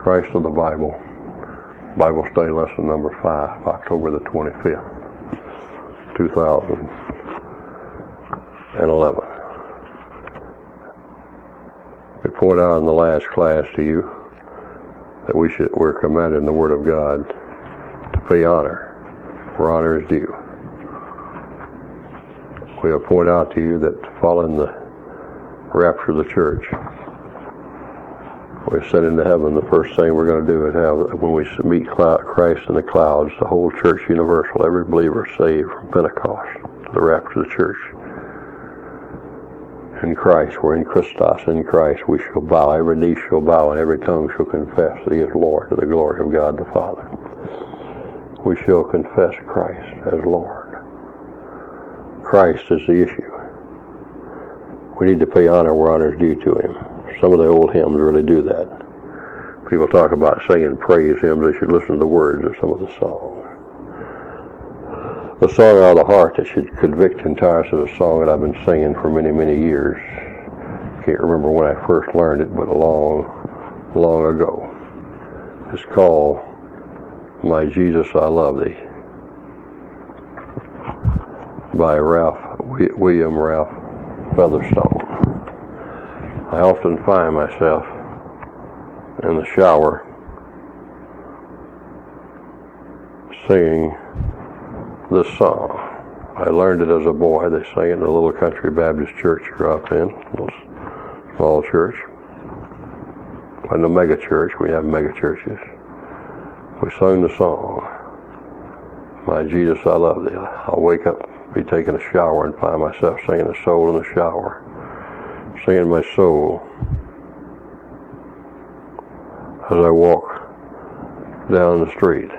Christ of the Bible, Bible study lesson number 5, October the 25th, 2011. We pointed out in the last class to you that we're commanded in the Word of God to pay honor where honor is due. We have pointed out to you that following the rapture of the church, we ascend into heaven. The first thing we're going to do is when we meet Christ in the clouds, the whole church universal, every believer saved from Pentecost to the rapture of the church. In Christ, we're in Christos, in Christ, we shall bow, every knee shall bow, and every tongue shall confess that He is Lord, to the glory of God the Father. We shall confess Christ as Lord. Christ is the issue. We need to pay honor where honor is due to Him. Some of the old hymns really do that. People talk about singing praise hymns. They should listen to the words of some of the songs. The song out of the heart that should convict and tire us is a song that I've been singing for many, many years. Can't remember when I first learned it, but long, long ago. It's called My Jesus, I Love Thee, by William Ralph Featherstone. I often find myself in the shower singing this song. I learned it as a boy. They sang it in a little country Baptist church I grew up in, a little small church. In a mega church, we have mega churches. We sung the song, My Jesus, I Love Thee. I'll wake up, be taking a shower, and find myself singing the soul in the shower. Singing my soul as I walk down the street.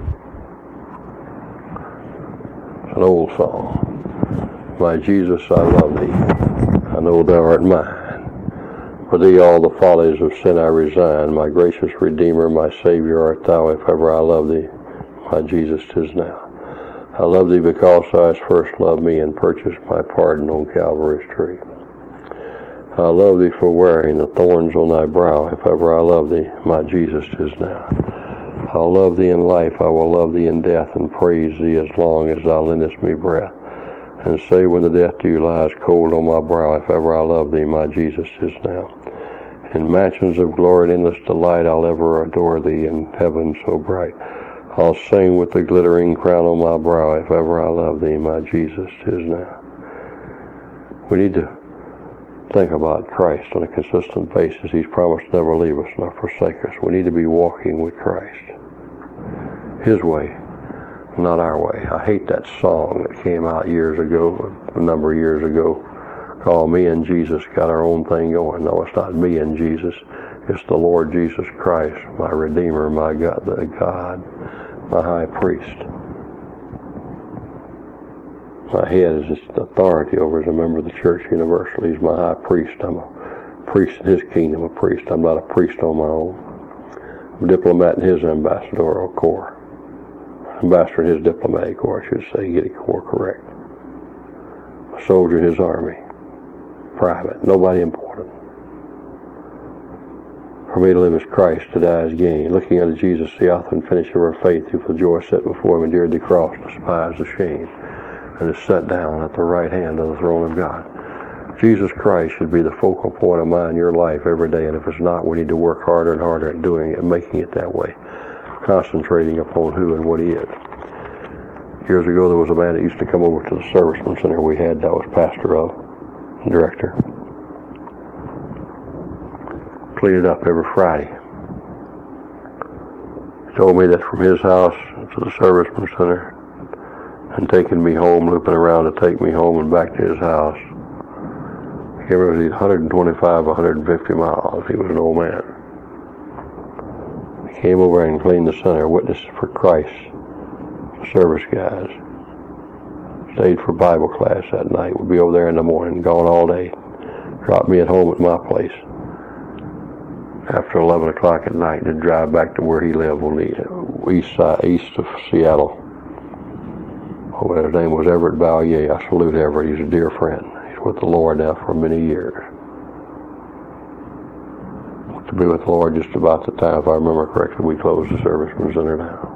It's an old song. My Jesus, I love Thee. I know Thou art mine. For Thee all the follies of sin I resign. My gracious Redeemer, my Savior art Thou. If ever I love Thee, my Jesus, 'tis now. I love Thee because Thou hast first loved me and purchased my pardon on Calvary's tree. I love Thee for wearing the thorns on Thy brow. If ever I love Thee, my Jesus, 'tis now. I'll love Thee in life, I will love Thee in death, and praise Thee as long as Thou lendest me breath. And say when the death dew lies cold on my brow, if ever I love Thee, my Jesus, 'tis now. In mansions of glory and endless delight, I'll ever adore Thee in heaven so bright. I'll sing with the glittering crown on my brow, if ever I love Thee, my Jesus, 'tis now. We need to think about Christ on a consistent basis. He's promised to never leave us nor forsake us. We need to be walking with Christ. His way, not our way. I hate that song that came out years ago, a number of years ago, called Me and Jesus Got Our Own Thing Going. No, it's not me and Jesus. It's the Lord Jesus Christ, my Redeemer, my God, my High Priest. My head is just authority over as a member of the church universal. He's my high priest. I'm a priest in His kingdom, a priest. I'm not a priest on my own. I'm a diplomat in His ambassadorial corps. Ambassador in His diplomatic corps, I should say, get it corps correct. A soldier in His army. Private. Nobody important. For me to live as Christ, to die as gain. Looking unto Jesus, the author and finisher of our faith, who for joy set before Him endured the cross, despised the shame, and is set down at the right hand of the throne of God. Jesus Christ should be the focal point of mine in your life every day, and if it's not, we need to work harder and harder at doing it and making it that way, concentrating upon who and what He is. Years ago, there was a man that used to come over to the serviceman center we had that was pastor of, and director. Clean it up every Friday. He told me that from his house to the serviceman center, and taking me home, looping around to take me home and back to his house. I can't remember if he was 125, 150 miles. He was an old man. He came over and cleaned the center, witnessed for Christ, the service guys. Stayed for Bible class that night. Would be over there in the morning, gone all day. Dropped me at home at my place after 11 o'clock at night, and drive back to where he lived on the east of Seattle. Oh, his name was Everett Ballier. I salute Everett. He's a dear friend. He's with the Lord now for many years. to be with the Lord just about the time, if I remember correctly, we closed the service from Center now.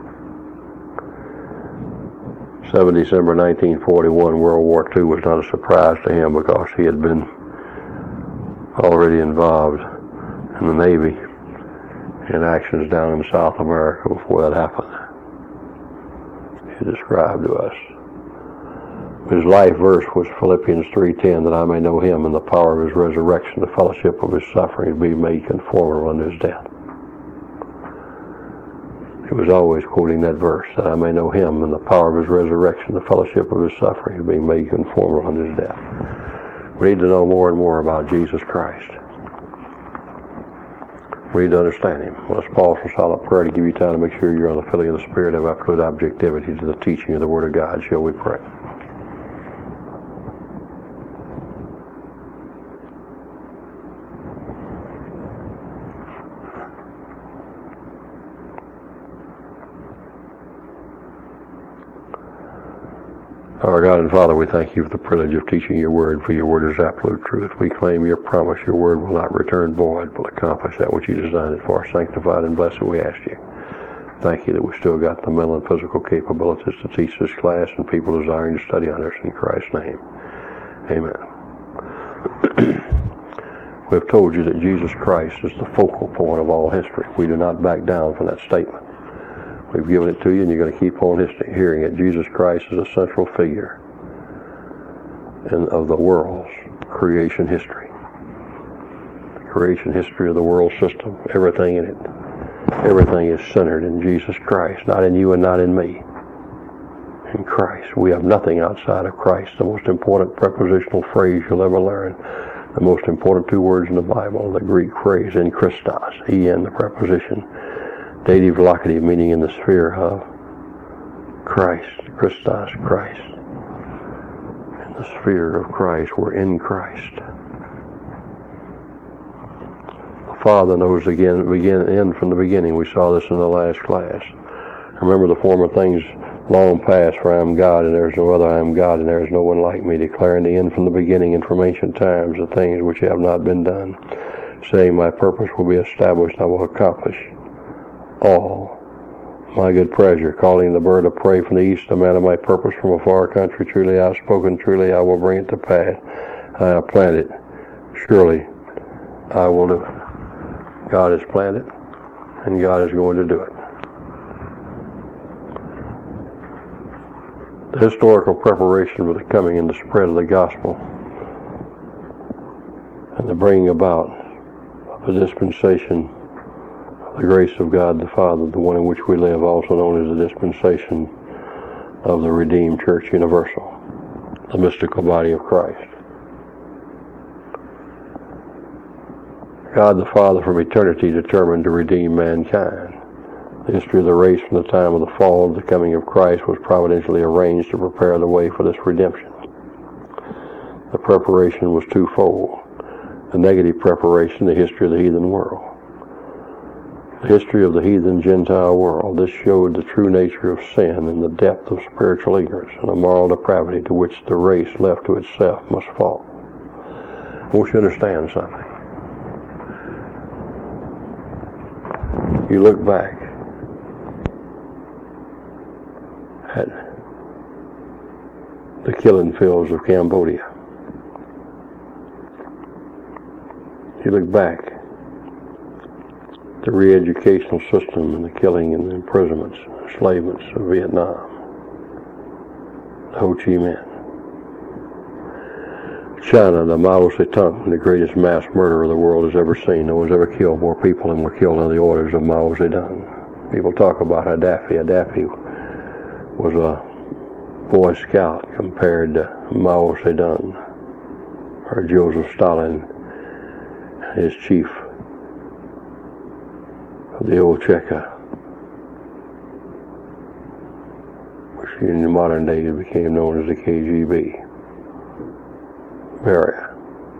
7 December 1941, World War II was not a surprise to him because he had been already involved in the Navy in actions down in South America before that happened. He described to us. His life verse was Philippians 3:10, that I may know him and the power of his resurrection, the fellowship of his suffering, be made conformable unto his death. He was always quoting that verse, that I may know him and the power of his resurrection, the fellowship of his suffering, being made conformable unto his death. We need to know more and more about Jesus Christ. We need to understand him. Let's pause for silent prayer to give you time to make sure you're on the filling of the Spirit of absolute objectivity to the teaching of the Word of God. Shall we pray? Our God and Father, we thank you for the privilege of teaching your word, for your word is absolute truth. We claim your promise. Your word will not return void, but accomplish that which you designed it for. Sanctified and blessed, we ask you. Thank you that we still got the mental and physical capabilities to teach this class and people desiring to study under us in Christ's name. Amen. We have told you that Jesus Christ is the focal point of all history. We do not back down from that statement. We've given it to you, and you're going to keep on hearing it. Jesus Christ is a central figure of the world's creation history. The creation history of the world system, everything in it. Everything is centered in Jesus Christ, not in you and not in me. In Christ. We have nothing outside of Christ. The most important prepositional phrase you'll ever learn. The most important two words in the Bible, the Greek phrase, in Christos, en, the preposition. Dative locative, meaning in the sphere of Christ, Christos, Christ. In the sphere of Christ, we're in Christ. The Father knows end from the beginning. We saw this in the last class. Remember the former things long past, for I am God, and there is no other. I am God, and there is no one like me, declaring the end from the beginning and from ancient times, the things which have not been done, saying, my purpose will be established, I will accomplish all my good pleasure, calling the bird of prey from the east, the man of my purpose from a far country. Truly I have spoken, truly I will bring it to pass. I have planted, surely I will do it. God has planted, and God is going to do it. The historical preparation for the coming and the spread of the gospel and the bringing about of the dispensation the grace of God the Father, the one in which we live, also known as the dispensation of the redeemed Church Universal, the mystical body of Christ. God the Father from eternity determined to redeem mankind. The history of the race from the time of the fall to the coming of Christ was providentially arranged to prepare the way for this redemption. The preparation was twofold. The negative preparation, the history of the heathen world. The history of the heathen Gentile world. This showed the true nature of sin and the depth of spiritual ignorance and the moral depravity to which the race left to itself must fall. I want you to understand something. You look back at the killing fields of Cambodia. You look back the re-educational system and the killing and the imprisonments, enslavements of Vietnam, the Ho Chi Minh, China, the Mao Zedong, the greatest mass murderer the world has ever seen. No one's ever killed more people than were killed under the orders of Mao Zedong. People talk about Gaddafi. Gaddafi was a Boy Scout compared to Mao Zedong, or Joseph Stalin, his chief of the old Cheka, which in the modern day became known as the KGB. Beria.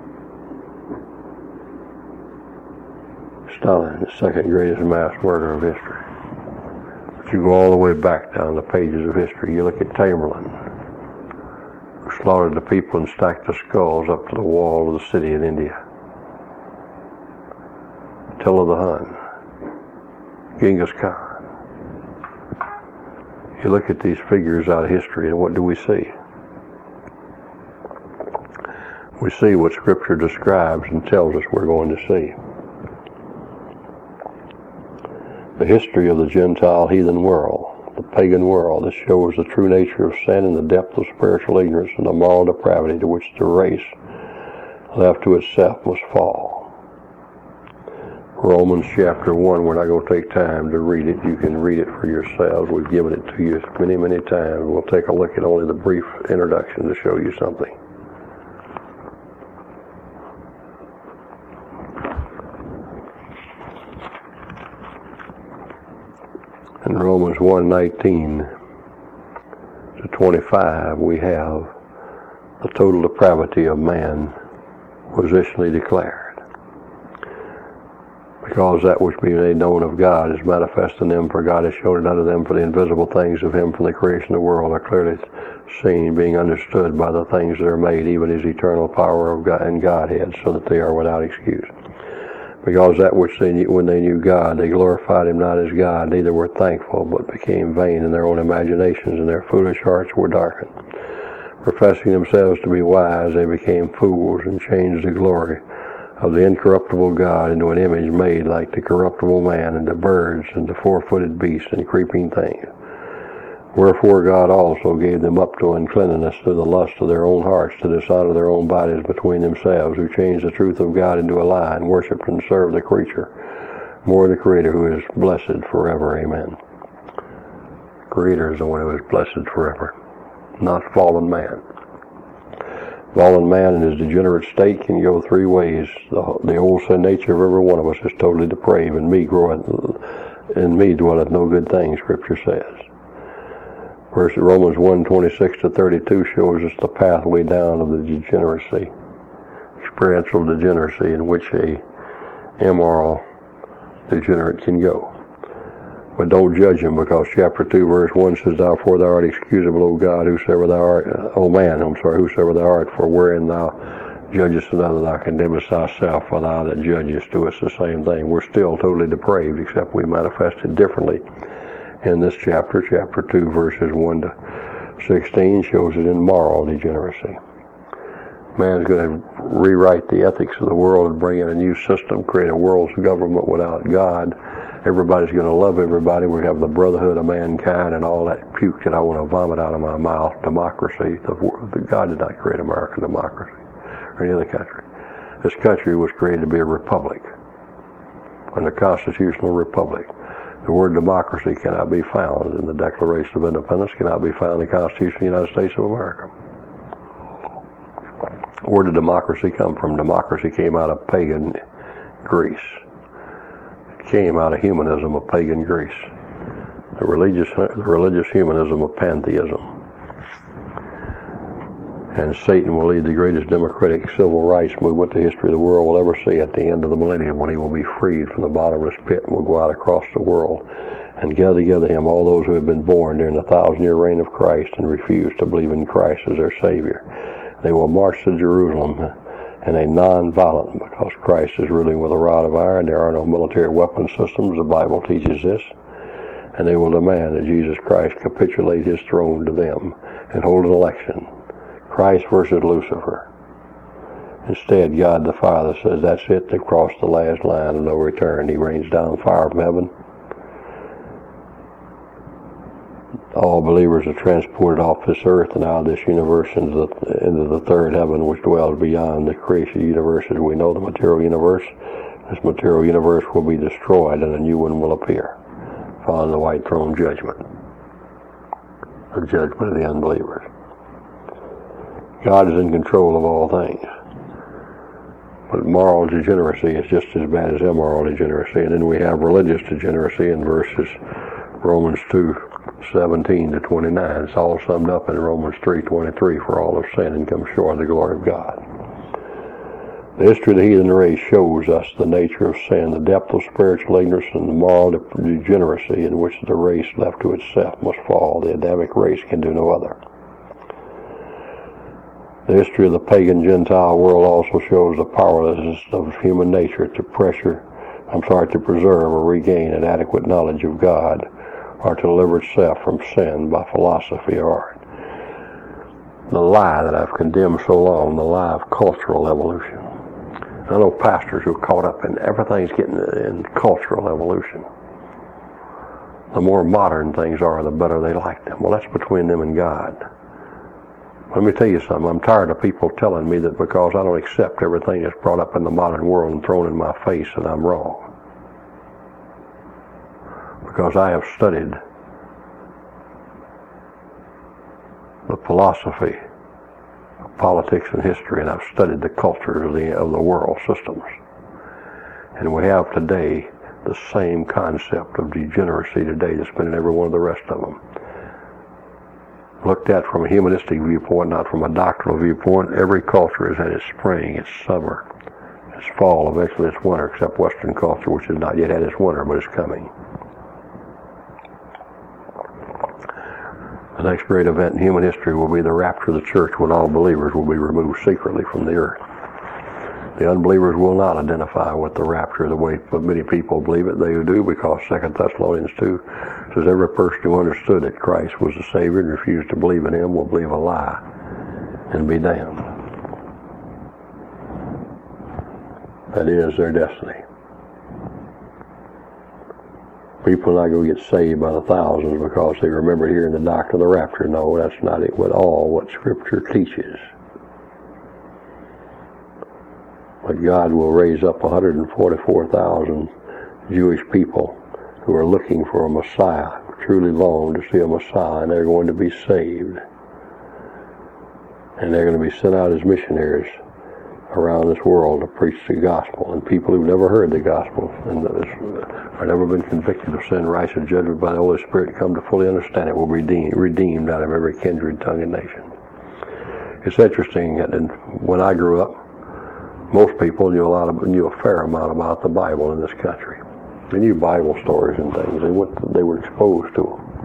Stalin, the second greatest mass murderer of history. But you go all the way back down the pages of history. You look at Tamerlane, who slaughtered the people and stacked the skulls up to the wall of the city in India. Attila the Hun, Genghis Khan. You look at these figures out of history, and what do we see? We see what Scripture describes and tells us we're going to see. The history of the Gentile heathen world, the pagan world, that shows the true nature of sin and the depth of spiritual ignorance and the moral depravity to which the race left to itself must fall. Romans chapter 1, we're not going to take time to read it. You can read it for yourselves. We've given it to you many, many times. We'll take a look at only the brief introduction to show you something. In Romans 1:19 to 25, we have the total depravity of man positionally declared. Because that which being made known of God is manifest in them, for God has shown it unto them, for the invisible things of him from the creation of the world are clearly seen, being understood by the things that are made, even his eternal power of God and Godhead, so that they are without excuse. Because that which they knew, when they knew God, they glorified him not as God, neither were thankful, but became vain in their own imaginations, and their foolish hearts were darkened. Professing themselves to be wise, they became fools, and changed the glory of the incorruptible God into an image made like the corruptible man, and to birds, and to four-footed beasts, and creeping things. Wherefore God also gave them up to uncleanness through the lust of their own hearts, to dishonor their own bodies between themselves, who changed the truth of God into a lie, and worshipped and served the creature more than the Creator, who is blessed forever. Amen. Creator is the one who is blessed forever, not fallen man. Fallen man in his degenerate state can go three ways. The old sin nature of every one of us is totally depraved, and in me dwelleth no good thing, Scripture says. Romans 1:26 to 32 shows us the pathway down of the degeneracy, experiential degeneracy, in which a immoral degenerate can go. But don't judge him, because chapter 2, verse 1 says, Therefore thou art excusable, O God, whosoever thou art, whosoever thou art, for wherein thou judgest another, thou condemnest thyself, for thou that judgest doest the same thing. We're still totally depraved, except we manifest it differently. In this chapter 2, verses 1 to 16, shows it in moral degeneracy. Man's going to rewrite the ethics of the world and bring in a new system, create a world's government without God. Everybody's going to love everybody. We have the brotherhood of mankind and all that puke that I want to vomit out of my mouth. Democracy. God did not create American democracy or any other country. This country was created to be a republic, and a constitutional republic. The word democracy cannot be found in the Declaration of Independence, cannot be found in the Constitution of the United States of America. Where did democracy come from? Democracy came out of pagan Greece. It came out of humanism of pagan Greece. The religious humanism of pantheism. And Satan will lead the greatest democratic civil rights movement the history of the world will ever see at the end of the millennium, when he will be freed from the bottomless pit and will go out across the world and gather together him all those who have been born during the 1,000-year reign of Christ and refuse to believe in Christ as their Savior. They will march to Jerusalem in a non-violent, because Christ is ruling with a rod of iron. There are no military weapon systems. The Bible teaches this. And they will demand that Jesus Christ capitulate his throne to them and hold an election. Christ versus Lucifer. Instead, God the Father says, that's it, they've crossed the last line of no return. He rains down fire from heaven. All believers are transported off this earth and out of this universe into the third heaven, which dwells beyond the creation universe as we know the material universe. This material universe will be destroyed and a new one will appear, following the white throne judgment, the judgment of the unbelievers. God is in control of all things. But moral degeneracy is just as bad as immoral degeneracy. And then we have religious degeneracy in verses Romans 2:17 to 29. It's all summed up in Romans 3:23, for all have sinned and come short of the glory of God. The history of the heathen race shows us the nature of sin, the depth of spiritual ignorance, and the moral degeneracy in which the race left to itself must fall. The Adamic race can do no other. The history of the pagan Gentile world also shows the powerlessness of human nature to pressure to preserve or regain an adequate knowledge of God, or to deliver itself from sin by philosophy or art. The lie that I've condemned so long, the lie of cultural evolution. I know pastors who are caught up in everything's getting in cultural evolution. The more modern things are, the better they like them. Well, that's between them and God. Let me tell you something. I'm tired of people telling me that because I don't accept everything that's brought up in the modern world and thrown in my face that I'm wrong. Because I have studied the philosophy of politics and history, and I've studied the cultures of the world systems. And we have today the same concept of degeneracy today that's been in every one of the rest of them. Looked at from a humanistic viewpoint, not from a doctrinal viewpoint, every culture has had its spring, its summer, its fall, eventually its winter, except Western culture, which has not yet had its winter, but is coming. The next great event in human history will be the rapture of the church, when all believers will be removed secretly from the earth. The unbelievers will not identify with the rapture the way many people believe it. They do, because 2 Thessalonians 2 says every person who understood that Christ was the Savior and refused to believe in Him will believe a lie and be damned. That is their destiny. People are not going to get saved by the thousands because they remembered hearing the doctrine of the rapture. No, that's not it at all what Scripture teaches. But God will raise up 144,000 Jewish people who are looking for a Messiah, who truly long to see a Messiah, and they're going to be saved. And they're going to be sent out as missionaries around this world to preach the gospel. And people who've never heard the gospel and have never been convicted of sin, rights, and judgment by the Holy Spirit come to fully understand it will be redeemed out of every kindred, tongue, and nation. It's interesting that when I grew up, most people knew a fair amount about the Bible in this country. They knew Bible stories and things. They were exposed to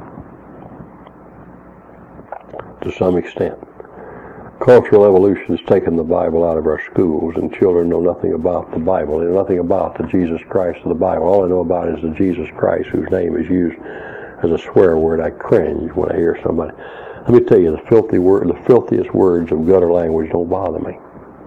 them to some extent. Cultural evolution has taken the Bible out of our schools, and children know nothing about the Bible. They know nothing about the Jesus Christ of the Bible. All they know about is the Jesus Christ whose name is used as a swear word. I cringe when I hear somebody. Let me tell you, the filthiest words of gutter language don't bother me.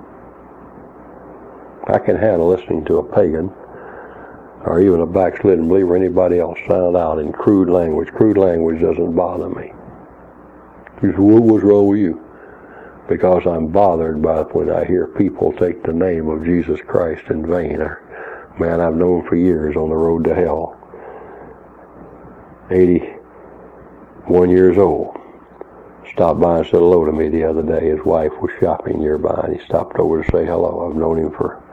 I can handle listening to a pagan or even a backslidden believer or anybody else sound out in crude language. Crude language doesn't bother me. You say, what was wrong with you? Because I'm bothered by when I hear people take the name of Jesus Christ in vain. A man I've known for years on the road to hell, 81 years old, stopped by and said hello to me the other day. His wife was shopping nearby, and he stopped over to say hello. I've known him for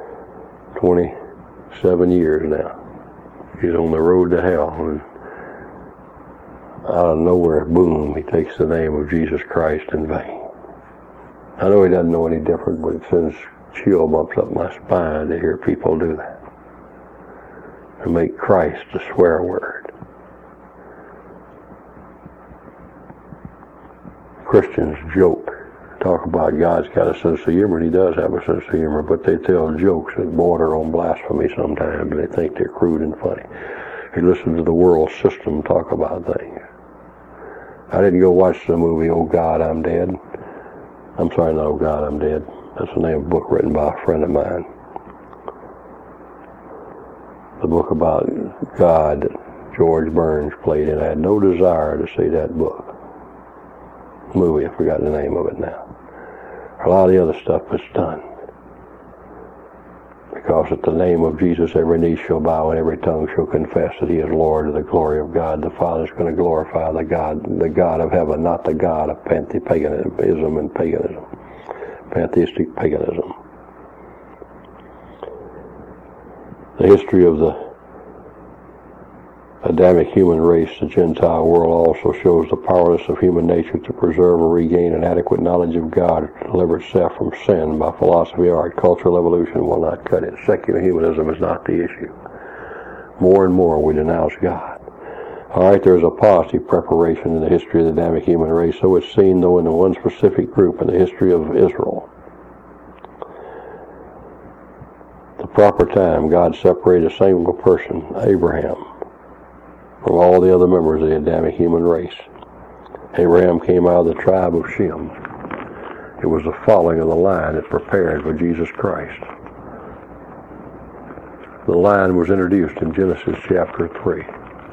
27 years now. He's on the road to hell, and out of nowhere, boom, he takes the name of Jesus Christ in vain. I know he doesn't know any different, but it sends chill bumps up my spine to hear people do that. And make Christ a swear word. Christians joke, talk about God's got a sense of humor, and He does have a sense of humor, but they tell jokes that border on blasphemy sometimes, and they think they're crude and funny. They listen to the world system talk about things. I didn't go watch the movie Oh God, I'm Dead. I'm sorry, not Oh God, I'm Dead. That's the name of a book written by a friend of mine. The book about God that George Burns played in. I had no desire to see that book. Movie, I forgot the name of it now. A lot of the other stuff is done. Because at the name of Jesus, every knee shall bow and every tongue shall confess that He is Lord, to the glory of God. The Father is going to glorify the God of heaven, not the God of pantheism and paganism. Pantheistic paganism. The history of the Adamic human race, the Gentile world, also shows the powerlessness of human nature to preserve or regain an adequate knowledge of God, to deliver itself from sin by philosophy, art. Cultural evolution will not cut it. Secular humanism is not the issue. More and more we denounce God. All right, there's a positive preparation in the history of the Adamic human race, so it's seen, though, in the one specific group in the history of Israel. The proper time, God separated a single person, Abraham, from all the other members of the Adamic human race. Abraham came out of the tribe of Shem. It was the following of the line that prepared for Jesus Christ. The line was introduced in Genesis chapter 3.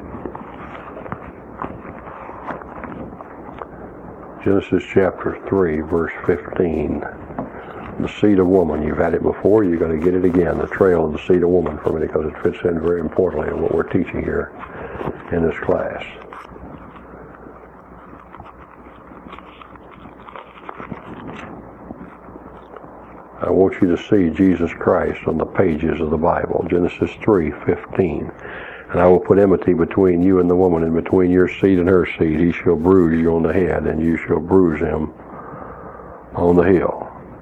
Genesis chapter 3, verse 15. The seed of woman. You've had it before, you've got to get it again. The trail of the seed of woman for me, because it fits in very importantly in what we're teaching here in this class. I want you to see Jesus Christ on the pages of the Bible. Genesis 3:15. And I will put enmity between you and the woman, and between your seed and her seed. He shall bruise you on the head, and you shall bruise him on the heel.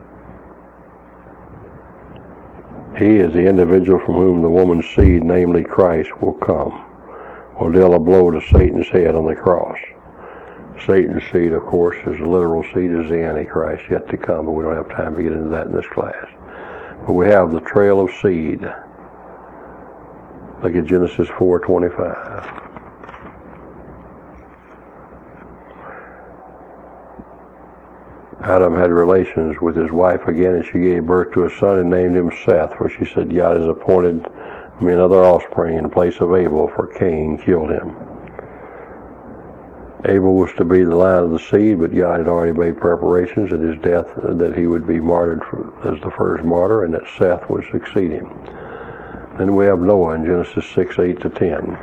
He is the individual from whom the woman's seed, namely Christ, will come, will deal a blow to Satan's head on the cross. Satan's seed, of course, is the literal seed, is the Antichrist, yet to come, but we don't have time to get into that in this class. But we have the trail of seed. Look at Genesis 4:25. Adam had relations with his wife again, and she gave birth to a son and named him Seth, for she said, God has appointed me another offspring in place of Abel, for Cain killed him. Abel was to be the line of the seed, but God had already made preparations at his death that he would be martyred as the first martyr, and that Seth would succeed him. Then we have Noah in Genesis 6:8-10.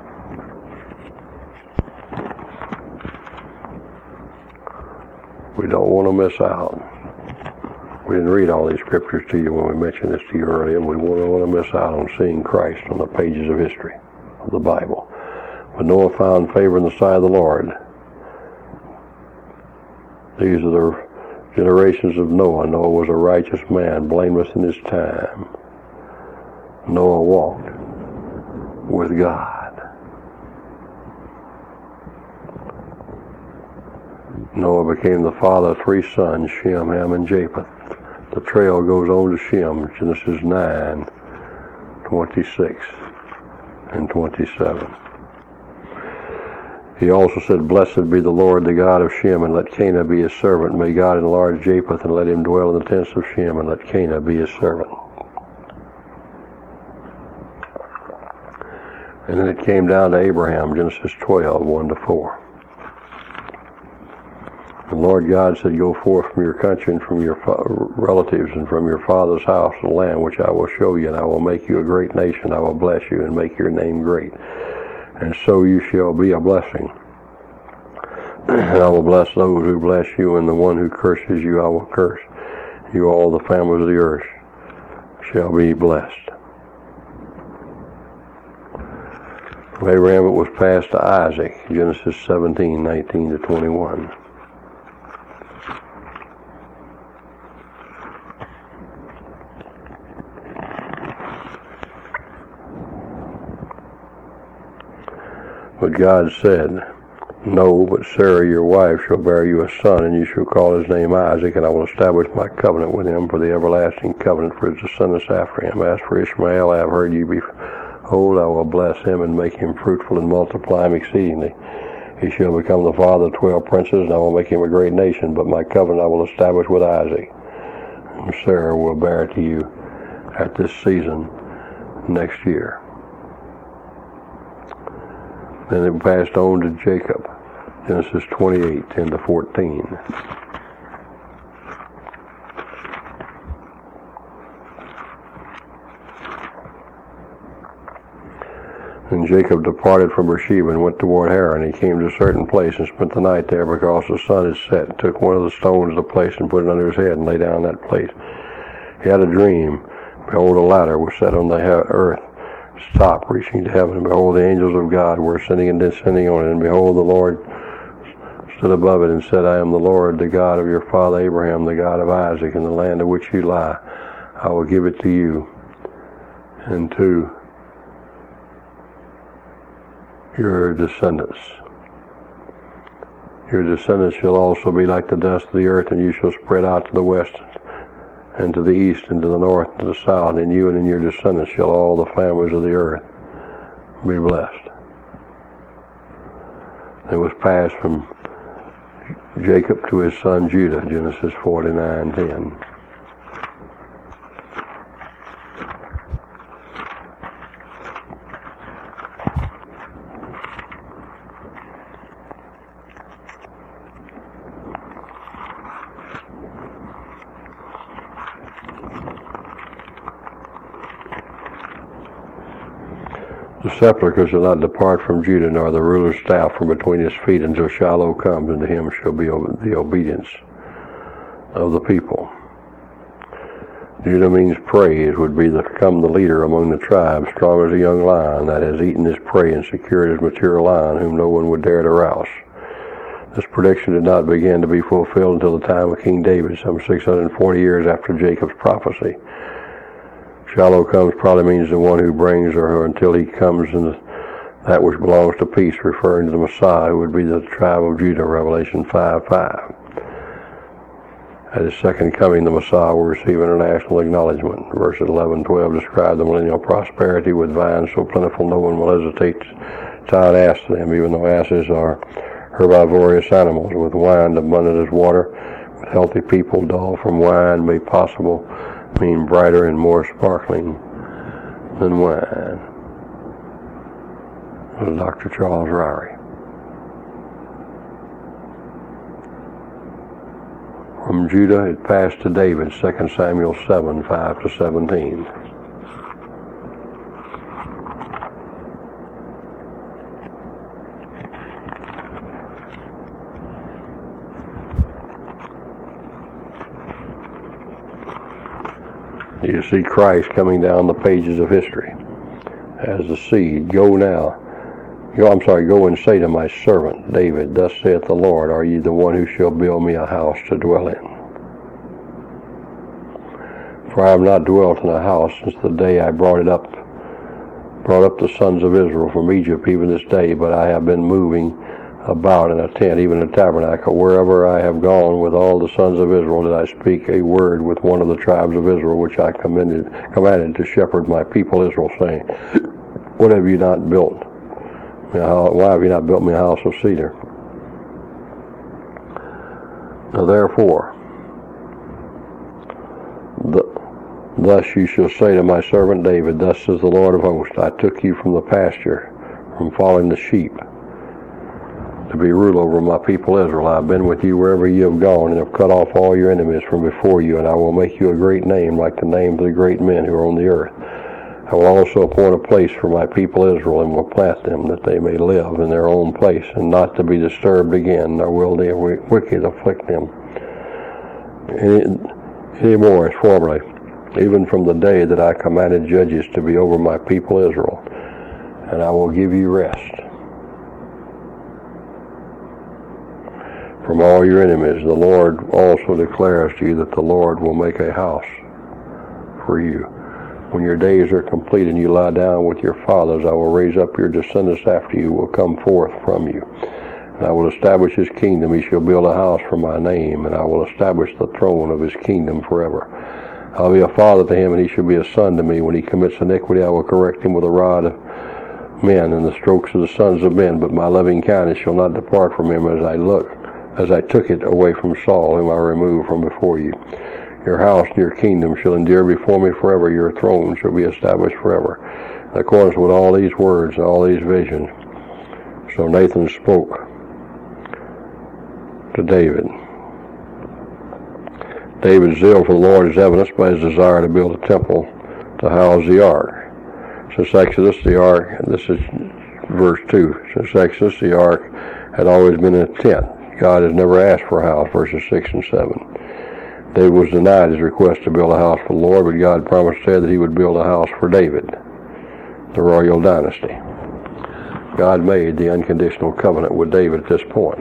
We don't want to miss out. We didn't read all these scriptures to you when we mentioned this to you earlier. We don't want to miss out on seeing Christ on the pages of history of the Bible. But Noah found favor in the sight of the Lord. These are the generations of Noah. Noah was a righteous man, blameless in his time. Noah walked with God. Noah became the father of 3 sons, Shem, Ham, and Japheth. The trail goes on to Shem, Genesis 9:26 and 27. He also said, Blessed be the Lord, the God of Shem, and let Canaan be his servant. May God enlarge Japheth, and let him dwell in the tents of Shem, and let Canaan be his servant. And then it came down to Abraham, Genesis 12:1-4. The Lord God said, Go forth from your country and from your relatives and from your father's house, the land which I will show you, and I will make you a great nation. I will bless you and make your name great. And so you shall be a blessing. And I will bless those who bless you, and the one who curses you I will curse. You, all the families of the earth, shall be blessed. From Abraham it was passed to Isaac, Genesis 17:19-21. But God said, No, but Sarah your wife shall bear you a son, and you shall call his name Isaac, and I will establish my covenant with him for the everlasting covenant for his descendants after him. As for Ishmael, I have heard you. Behold, I will bless him and make him fruitful and multiply him exceedingly. He shall become the father of 12 princes, and I will make him a great nation, but my covenant I will establish with Isaac. And Sarah will bear to you at this season next year. Then it passed on to Jacob, Genesis 28:10-14. And Jacob departed from Beersheba and went toward Haran. He came to a certain place and spent the night there because the sun had set. Took one of the stones of the place and put it under his head and lay down in that place. He had a dream. Behold, a ladder was set on the earth, stopped, reaching to heaven. And behold, the angels of God were ascending and descending on it. And behold, the Lord stood above it and said, I am the Lord, the God of your father Abraham, the God of Isaac, and the land of which you lie. I will give it to you and to your descendants. Your descendants shall also be like the dust of the earth, and you shall spread out to the west and to the east, and to the north, and to the south. In you and in your descendants shall all the families of the earth be blessed. It was passed from Jacob to his son Judah, Genesis 49:10. The sepulchre shall not depart from Judah, nor the ruler's staff from between his feet, until Shiloh comes, and to him shall be the obedience of the people. Judah means praise, would become the leader among the tribes, strong as a young lion that has eaten his prey and secured his material lion, whom no one would dare to rouse. This prediction did not begin to be fulfilled until the time of King David, some 640 years after Jacob's prophecy. Shiloh comes probably means the one who brings, or until he comes, in that which belongs to peace, referring to the Messiah, who would be the tribe of Judah, Revelation 5:5. At his second coming, the Messiah will receive international acknowledgement. Verses 11-12 describe the millennial prosperity with vines so plentiful no one will hesitate to tie an ass to them, even though asses are herbivorous animals, with wine abundant as water, with healthy people dull from wine may possible mean brighter and more sparkling than wine. This is Dr. Charles Ryrie. From Judah it passed to David, 2 Samuel 7:5-17. You see Christ coming down the pages of history as the seed. Go and say to my servant David, thus saith the Lord, are ye the one who shall build me a house to dwell in? For I have not dwelt in a house since the day I brought up the sons of Israel from Egypt, even this day, but I have been moving about in a tent, even a tabernacle. Wherever I have gone with all the sons of Israel did I speak a word with one of the tribes of Israel, which I commanded to shepherd my people Israel, saying, Why have you not built me a house of cedar? Now therefore, thus you shall say to my servant David, thus says the Lord of hosts, I took you from the pasture, from following the sheep, to be rule over my people Israel. I have been with you wherever you have gone, and have cut off all your enemies from before you, and I will make you a great name, like the name of the great men who are on the earth. I will also appoint a place for my people Israel, and will plant them, that they may live in their own place, and not to be disturbed again, nor will the wicked afflict them any more as formerly, even from the day that I commanded judges to be over my people Israel, and I will give you rest from all your enemies. The Lord also declares to you that the Lord will make a house for you. When your days are complete and you lie down with your fathers, I will raise up your descendants after you, will come forth from you. And I will establish his kingdom. He shall build a house for my name, and I will establish the throne of his kingdom forever. I'll be a father to him, and he shall be a son to me. When he commits iniquity, I will correct him with a rod of men and the strokes of the sons of men. But my loving kindness shall not depart from him, as I took it away from Saul, whom I removed from before you. Your house and your kingdom shall endure before me forever. Your throne shall be established forever. In accordance with all these words and all these visions. So Nathan spoke to David. David's zeal for the Lord is evidenced by his desire to build a temple to house the ark. Since Exodus, the ark, and this is verse 2, since Exodus, the ark had always been in a tent. God has never asked for a house, verses 6 and 7. David was denied his request to build a house for the Lord, but God promised said that he would build a house for David, the royal dynasty. God made the unconditional covenant with David at this point.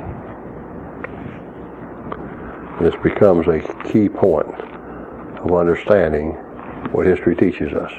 This becomes a key point of understanding what history teaches us.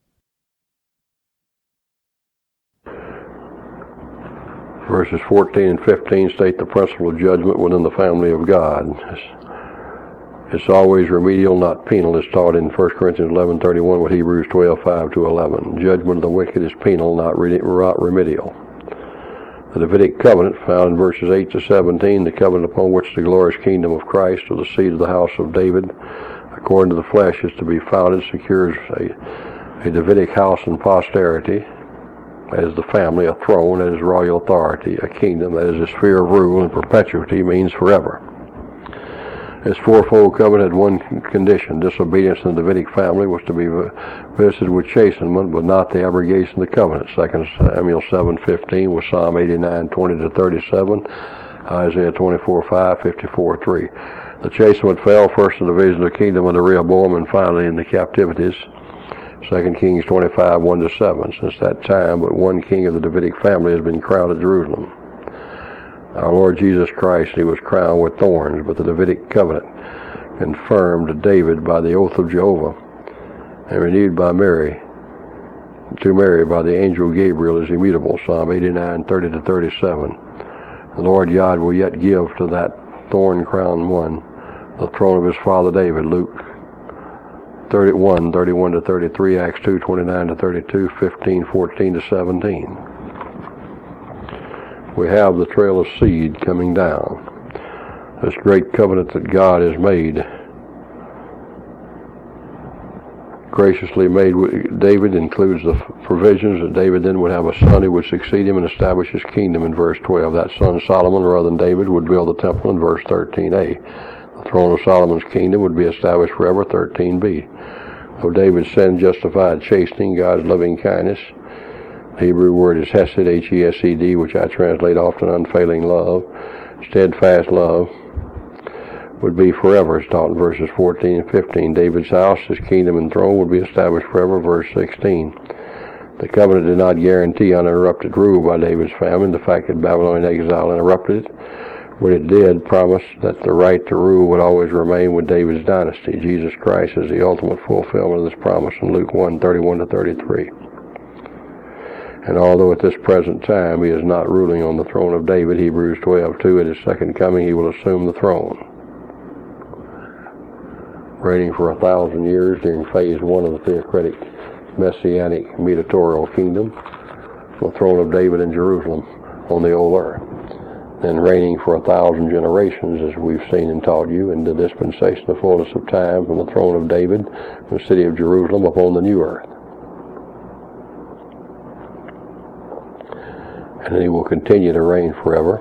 Verses 14 and 15 state the principle of judgment within the family of God. It's always remedial, not penal. It's taught in 1 Corinthians 11:31 with Hebrews 12:5-11. Judgment of the wicked is penal, not remedial. The Davidic covenant, found in verses 8-17, the covenant upon which the glorious kingdom of Christ, or the seed of the house of David, according to the flesh, is to be founded, secures a Davidic house and posterity, as the family, a throne, that is royal authority, a kingdom, that is a sphere of rule, and perpetuity means forever. This fourfold covenant had one condition: disobedience in the Davidic family was to be visited with chastenment, but not the abrogation of the covenant. 2 Samuel 7:15 with Psalm 89:20-37, Isaiah 24:5, 54:3. The chastenment fell first in the division of the kingdom under Rehoboam, and finally in the captivities. 2 Kings 25:1-7. Since that time, but one king of the Davidic family has been crowned at Jerusalem. Our Lord Jesus Christ, he was crowned with thorns, but the Davidic covenant, confirmed to David by the oath of Jehovah, and renewed by Mary by the angel Gabriel, is immutable. Psalm 89:30-37. The Lord God will yet give to that thorn-crowned one the throne of his father David. Luke 31:31-33, Acts 2:29-32, 15:14-17. We have the trail of seed coming down. This great covenant that God has made, graciously made with David, includes the provisions that David then would have a son who would succeed him and establish his kingdom in verse 12. That son, Solomon, rather than David, would build the temple in verse 13a. The throne of Solomon's kingdom would be established forever, 13b. Though David's sin justified chastening, God's loving kindness, the Hebrew word is hesed, H-E-S-E-D, which I translate often unfailing love, steadfast love, would be forever, as taught in verses 14 and 15. David's house, his kingdom and throne, would be established forever, verse 16. The covenant did not guarantee uninterrupted rule by David's family. The fact that Babylonian exile interrupted it, what it did promise that the right to rule would always remain with David's dynasty. Jesus Christ is the ultimate fulfillment of this promise in Luke 1:31-33. And although at this present time he is not ruling on the throne of David, Hebrews 12:2, at his second coming he will assume the throne, reigning for 1,000 years during phase 1 of the theocratic messianic mediatorial kingdom, the throne of David in Jerusalem on the old earth, then reigning for 1,000 generations, as we've seen and taught you, in the dispensation of fullness of time, from the throne of David, the city of Jerusalem, upon the new earth. And then he will continue to reign forever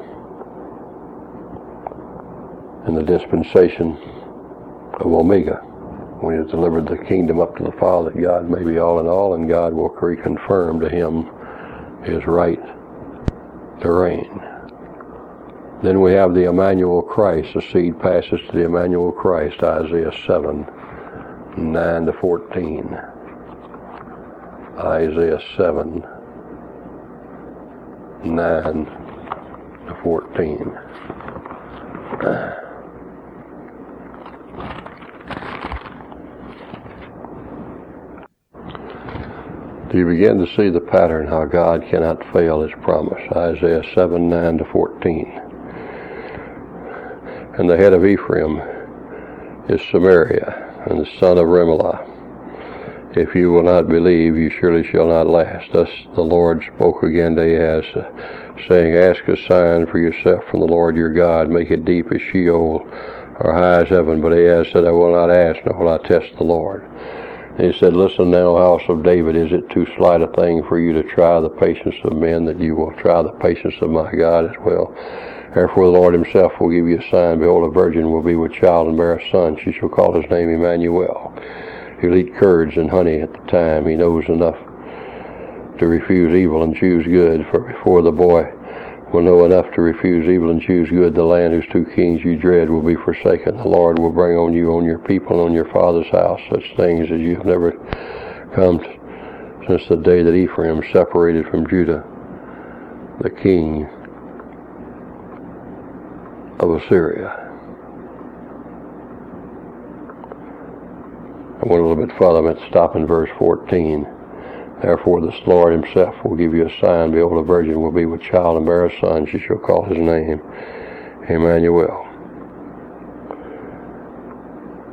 in the dispensation of Omega, when he has delivered the kingdom up to the Father, that God may be all in all, and God will reconfirm to him his right to reign. Then we have the Emmanuel Christ. The seed passes to the Emmanuel Christ, Isaiah 7:9-14. Isaiah 7:9-14. Do you begin to see the pattern, how God cannot fail his promise? Isaiah 7:9-14. And the head of Ephraim is Samaria, and the son of Remaliah. If you will not believe, you surely shall not last. Thus the Lord spoke again to Ahaz, saying, Ask a sign for yourself from the Lord your God. Make it deep as Sheol, or high as heaven. But Ahaz said, I will not ask, nor will I test the Lord. And he said, Listen now, house of David, is it too slight a thing for you to try the patience of men, that you will try the patience of my God as well? Therefore the Lord himself will give you a sign. Behold, a virgin will be with child and bear a son. She shall call his name Emmanuel. He'll eat curds and honey at the time. He knows enough to refuse evil and choose good. For before the boy will know enough to refuse evil and choose good, the land whose two kings you dread will be forsaken. The Lord will bring on you, on your people, and on your father's house, such things as you have never come to since the day that Ephraim separated from Judah, the king of Assyria. I went a little bit further. I'm going to stop in verse 14. Therefore the Lord himself will give you a sign. Behold, a virgin will be with child and bear a son. She shall call his name Emmanuel.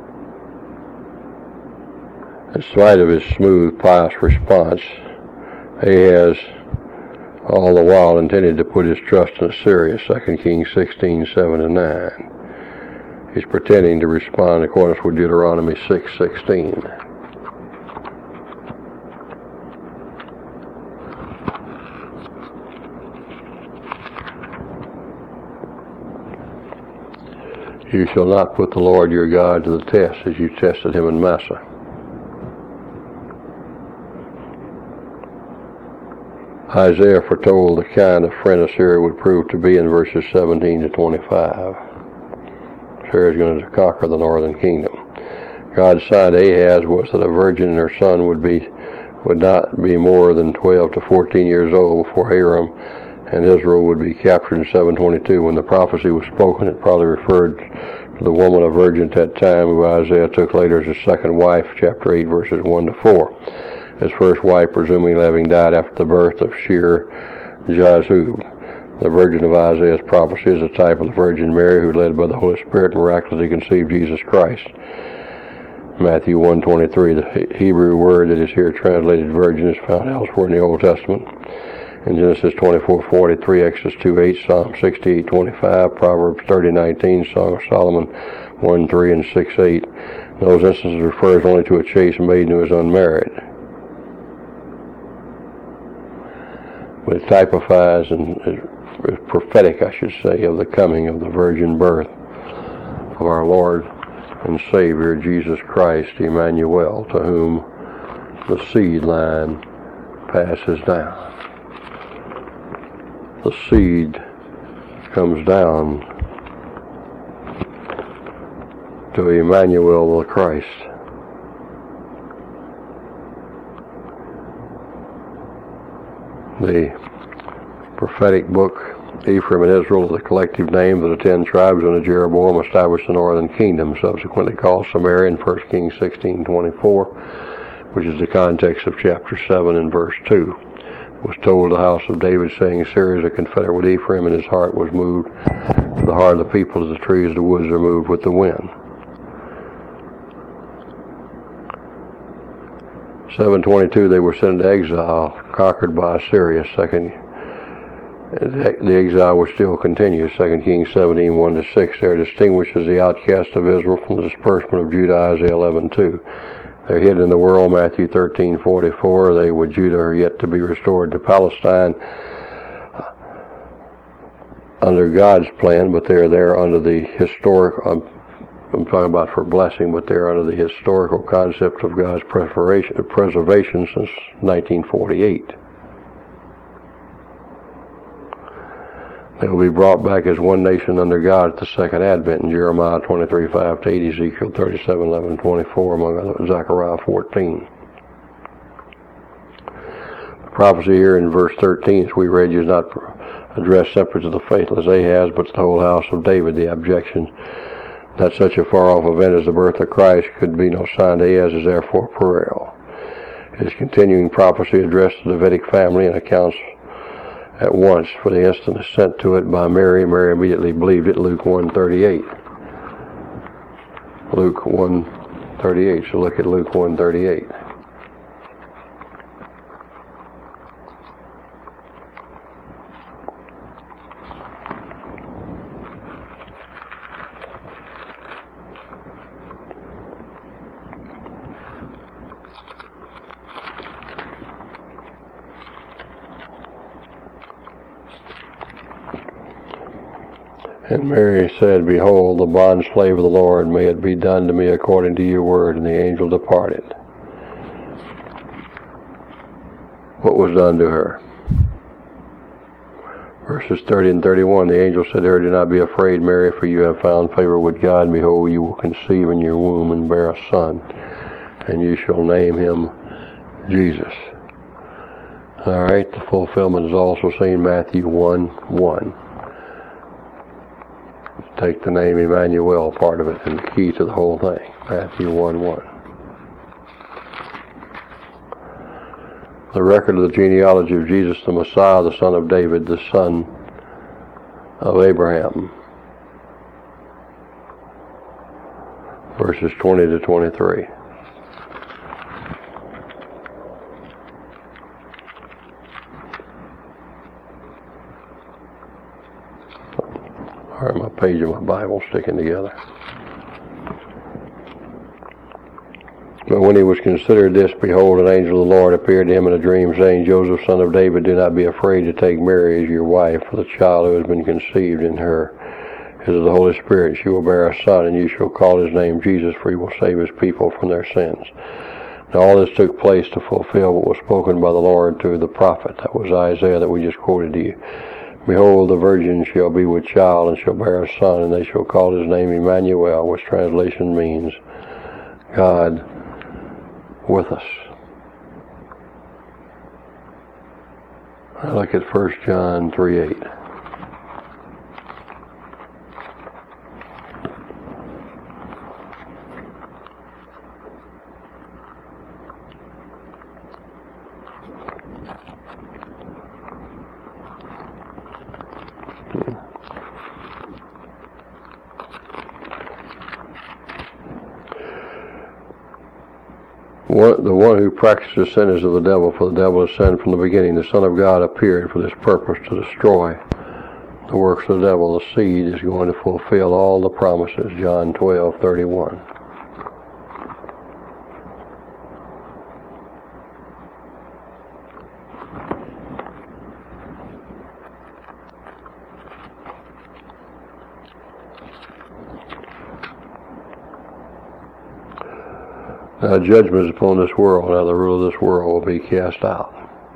In spite of his smooth, pious response, Ahaz all the while intended to put his trust in Assyria, 2 Kings 16:7-9. He's pretending to respond in accordance with Deuteronomy 6:16. You shall not put the Lord your God to the test as you tested him in Massah. Isaiah foretold the kind of friend Assyria would prove to be in verses 17-25. Assyria is going to conquer the northern kingdom. God's sign to Ahaz was that a virgin and her son would not be more than 12 to 14 years old before Aram and Israel would be captured in 722. When the prophecy was spoken, it probably referred to the woman, a virgin at that time, who Isaiah took later as his second wife, chapter 8, verses 1-4. His first wife, presumably having died after the birth of Shear-Jashub. The virgin of Isaiah's prophecy is a type of the Virgin Mary, who, led by the Holy Spirit, miraculously conceived Jesus Christ. Matthew 1:23. The Hebrew word that is here translated virgin is found elsewhere in the Old Testament. In Genesis 24:43, Exodus 2:8, Psalm 68:25, Proverbs 30:19, Song of Solomon 1:3 and 6:8. Those instances refers only to a chaste maiden who is unmarried. But it typifies and is prophetic, I should say, of the coming of the virgin birth of our Lord and Savior Jesus Christ, Emmanuel, to whom the seed line passes down. The seed comes down to Emmanuel the Christ. The prophetic book, Ephraim and Israel, the collective name of the 10 tribes under Jeroboam, established the northern kingdom, subsequently called Samaria in 1 Kings 16:24, which is the context of chapter 7 and verse 2. It was told to the house of David, saying, Syria is a confederate with Ephraim, and his heart was moved to the heart of the people as the trees of the woods are moved with the wind. 722, they were sent into exile, conquered by Assyria. The exile was still continued. 2 Kings 17:1-6. They are distinguished as the outcast of Israel from the disbursement of Judah, Isaiah 11:2. They're hidden in the world, Matthew 13:44. They with Judah are yet to be restored to Palestine under God's plan, but they're there under the historic, I'm talking about for blessing, but they're under the historical concept of God's preservation since 1948. They will be brought back as one nation under God at the second advent in Jeremiah 23:5-8, Ezekiel 37:11-24, among others, Zechariah 14. The prophecy here in verse 13, as we read, is not addressed simply to the faithless Ahaz, but to the whole house of David. The objection that such a far-off event as the birth of Christ could be no sign to Ahaz is therefore puerile. His continuing prophecy addressed the Davidic family and accounts at once for the instant sent to it by Mary. Mary immediately believed it, Luke 1:38. Luke 1:38, so look at Luke 1:38. And Mary said, Behold, the bondslave of the Lord, may it be done to me according to your word. And the angel departed. What was done to her? Verses 30 and 31, the angel said to her, Do not be afraid, Mary, for you have found favor with God, and behold, you will conceive in your womb and bear a son, and you shall name him Jesus. All right, the fulfillment is also seen in Matthew 1:1. Take the name Emmanuel, part of it, and the key to the whole thing. Matthew 1:1. The record of the genealogy of Jesus, the Messiah, the son of David, the son of Abraham. Verses 20-23. or my page of my Bible sticking together. But when he was considered this, behold, an angel of the Lord appeared to him in a dream, saying, Joseph, son of David, do not be afraid to take Mary as your wife, for the child who has been conceived in her is of the Holy Spirit. She will bear a son, and you shall call his name Jesus, for he will save his people from their sins. Now all this took place to fulfill what was spoken by the Lord to the prophet. That was Isaiah that we just quoted to you. Behold, the virgin shall be with child, and shall bear a son, and they shall call his name Emmanuel, which translation means God with us. I look at 1 John 3:8. The one who practices sin is of the devil, for the devil is sin from the beginning. The Son of God appeared for this purpose, to destroy the works of the devil. The seed is going to fulfill all the promises. John 12:31. Now judgment is upon this world. Now the rule of this world will be cast out.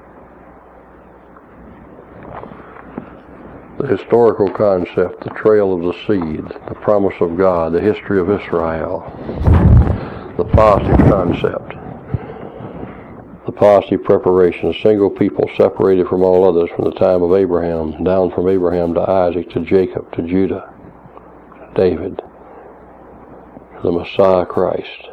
The historical concept, the trail of the seed, the promise of God, the history of Israel, the positive concept, the positive preparation, a single people separated from all others from the time of Abraham, down from Abraham to Isaac, to Jacob, to Judah, to David, to the Messiah Christ.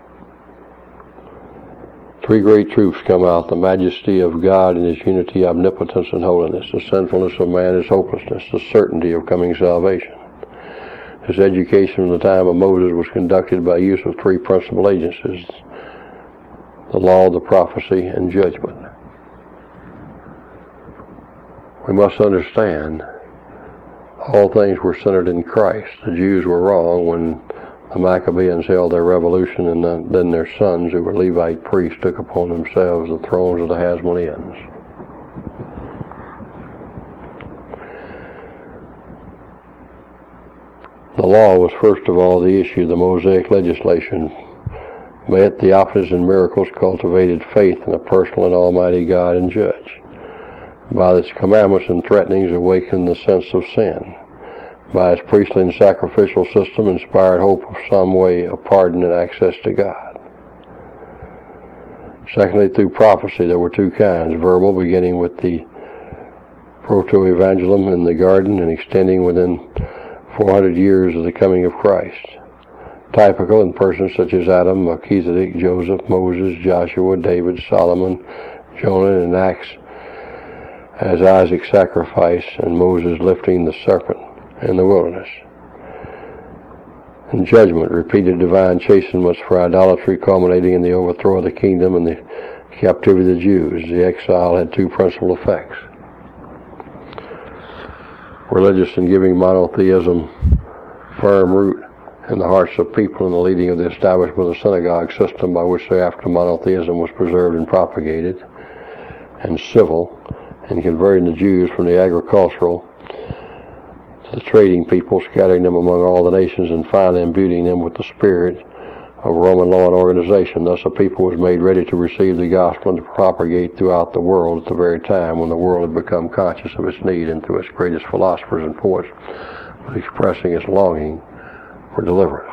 Three great truths come out: the majesty of God in his unity, omnipotence, and holiness; the sinfulness of man, his hopelessness; the certainty of coming salvation. His education in the time of Moses was conducted by use of three principal agencies: the law, the prophecy, and judgment. We must understand all things were centered in Christ. The Jews were wrong when the Maccabees held their revolution, and then their sons, who were Levite priests, took upon themselves the thrones of the Hasmoneans. The law was first of all the issue, the Mosaic legislation. By it, the offices and miracles cultivated faith in a personal and almighty God and Judge. By its commandments and threatenings, awakened the sense of sin. By his priestly and sacrificial system, inspired hope of some way of pardon and access to God. Secondly, through prophecy, there were two kinds: verbal, beginning with the proto-evangelium in the garden and extending within 400 years of the coming of Christ. Typical in persons such as Adam, Melchizedek, Joseph, Moses, Joshua, David, Solomon, Jonah, and Acts, as Isaac's sacrifice and Moses lifting the serpent in the wilderness. And judgment, repeated divine chastenments for idolatry, culminating in the overthrow of the kingdom and the captivity of the Jews. The exile had two principal effects: religious and giving monotheism firm root in the hearts of people, and the leading of the establishment of the synagogue system by which thereafter monotheism was preserved and propagated; and civil, in converting the Jews from the agricultural to the trading people, scattering them among all the nations, and finally imbuing them with the spirit of Roman law and organization. Thus a people was made ready to receive the gospel and to propagate throughout the world at the very time when the world had become conscious of its need, and through its greatest philosophers and poets was expressing its longing for deliverance.